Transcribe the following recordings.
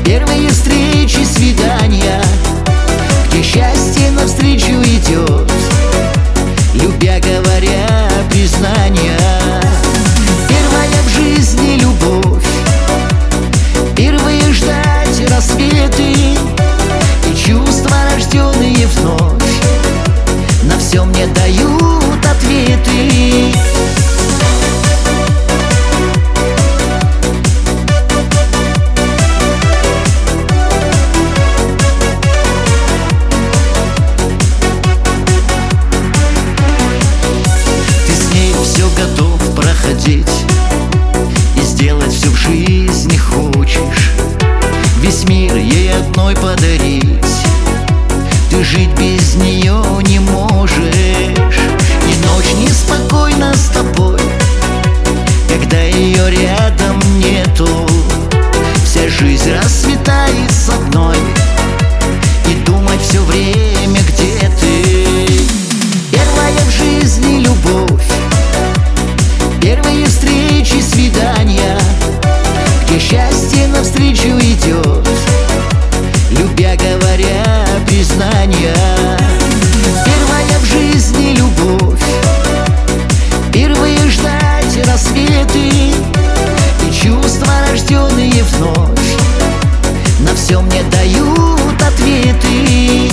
Первые встречи, свидания, где счастье навстречу идет, любя, говоря признания. Первая в жизни любовь, первые ждать рассветы и чувства, рожденные вновь, на все мне дают ответы. Готов проходить и сделать все в жизни хочешь, весь мир ей одной подарить. Ты жить без нее не можешь. Ни ночь неспокойна с тобой, когда ее рядом нету. Вся жизнь расцветает с одной, и думать все время, где ты. Первая в жизни любовь, первые встречи, свидания, где счастье навстречу идет, любя, говоря признания. Первая в жизни любовь, первые ждать рассветы и чувства, рожденные вновь, на все мне дают ответы.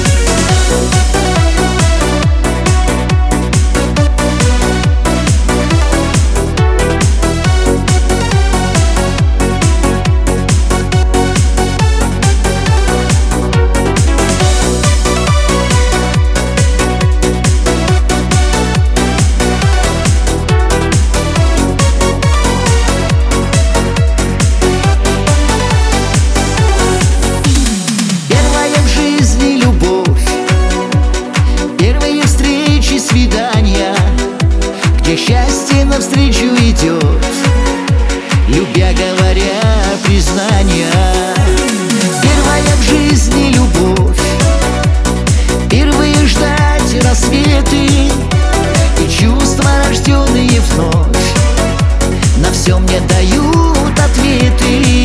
Свидания, где счастье навстречу идет, любя, говоря признания. Первая в жизни любовь, первые ждать рассветы и чувства, рожденные вновь, на все мне дают ответы.